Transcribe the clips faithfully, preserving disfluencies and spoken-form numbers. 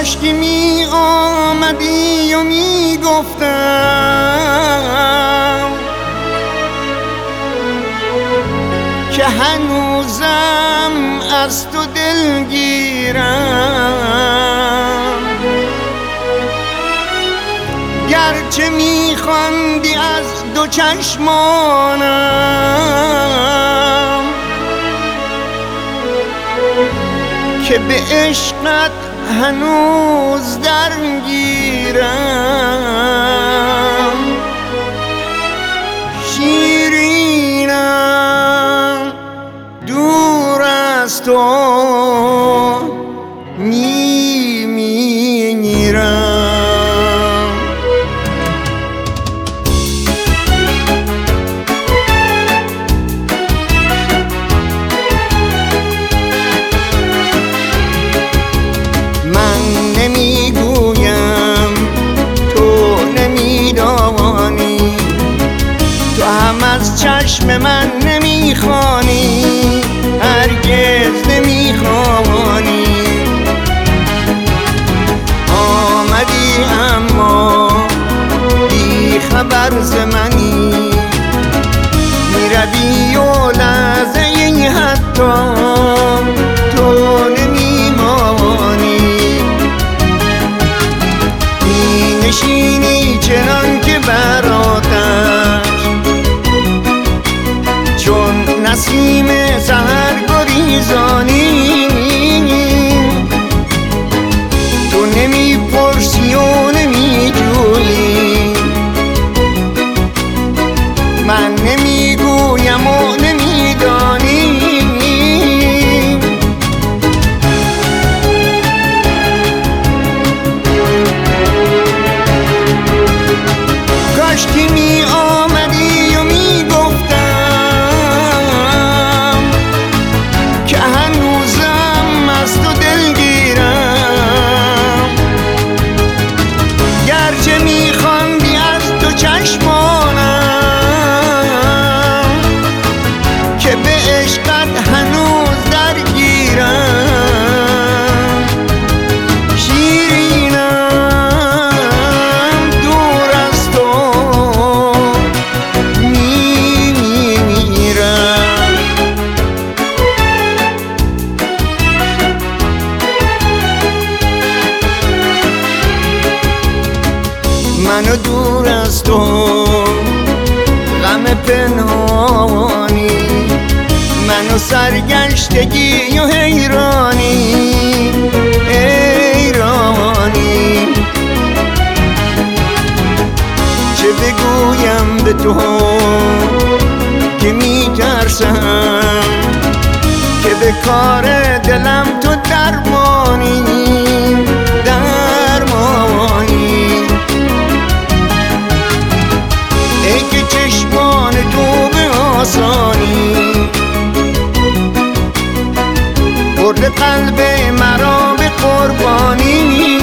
کاش که می آمدی و می گفتم که هنوزم از تو دلگیرم. گرچه می خواندی از دو چشمانم که به عشقت هنوز درگیرم. شیرینم دور از تو می میرم. از چشم من نمیخوانی، هرگز نمیخوانی. آمدی اما بی خبر ز منی، میروی و لحظه ای حتی تو نمیمانی. می نشینی چنان که براتش چون نسیم سحر گریزانی. تو نمی پرسی و نمی جویی، من نمی گویم و نمی دانی. کاش که می آمدی و می گفتم که هنوزم از تو دلگیرم. گرچه می خواندی از تو چشمانم که به عشقت هنوز درگیرم. شیرینم دور از تو می میرم. منو دور از تو غم پنهانی، منو سرگشتگی و حیرانی حیرانی. چه بگویم به تو که میترسم که به کار دلم تو درمانی درمانی. ای که چشمان تو به آسانی برده قلب مرا به قربانی.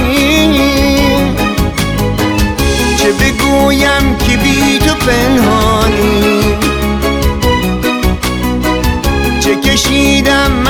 چه بگویم که بی تو پنهانی، چه کشیدم